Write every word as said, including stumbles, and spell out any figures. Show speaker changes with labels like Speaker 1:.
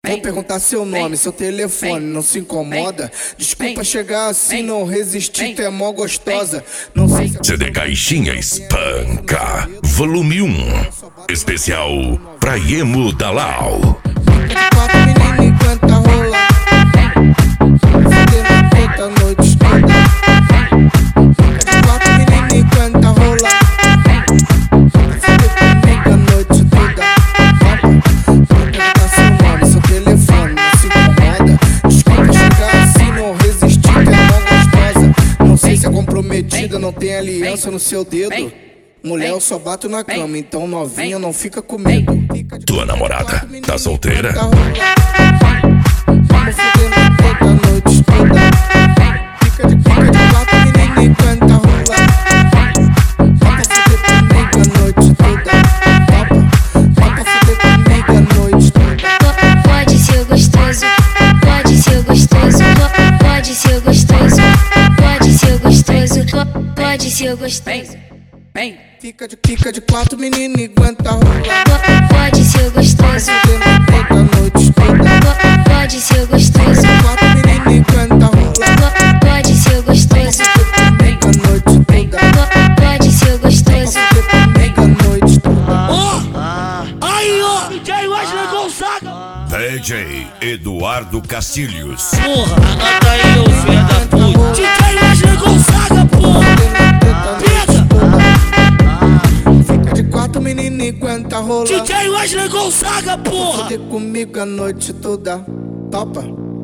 Speaker 1: Vou perguntar seu nome, seu telefone, não se incomoda? Desculpa chegar assim, não resistir, tu é mó gostosa. Não sei se
Speaker 2: C D Caixinha Espanca, volume um, especial pra Emo Dalau.
Speaker 1: quatro menina enquanto rola, fudendo toda a noite toda. Quatro menina enquanto rola, fudendo comigo a noite toda. Vou perguntar seu nome, seu telefone, não se incomoda? Desculpa chegar assim, não resistir, tu é mó gostosa. Não sei se é comprometida, não tem aliança no seu dedo. Mulher, eu só bato na cama, então novinha não fica com medo.
Speaker 2: Tua namorada tá solteira?
Speaker 1: Vamos fudendo toda a noite toda. Fica de pica de quatro, menina, enquanto rola. Vamos fuder comigo a noite toda. Vamos fuder comigo a noite toda.
Speaker 3: Pode ser gostoso, pode ser gostoso, pode ser gostoso, pode ser gostoso, pode ser gostoso.
Speaker 1: Fica de pica de quatro, menina, aguenta rolar.
Speaker 3: Pode ser gostoso,
Speaker 1: Fudendo toda a noite toda.
Speaker 3: pode ser gostoso,
Speaker 1: Quatro menina, aguenta rolar.
Speaker 3: pode ser gostoso,
Speaker 1: Comigo a noite toda.
Speaker 3: pode ser gostoso.
Speaker 1: Comigo a noite toda.
Speaker 4: Ó, aí ó, D J Wesley Gonzaga.
Speaker 2: D J Eduardo Castilhos.
Speaker 4: Porra, anota aí, ô filho da puta. D J Wesley Gonzaga, porra.
Speaker 1: Fica de quatro, menina, aguenta rolar.
Speaker 4: D J Wesley Gonzaga, porra.
Speaker 1: Fuder comigo a noite toda. Topa.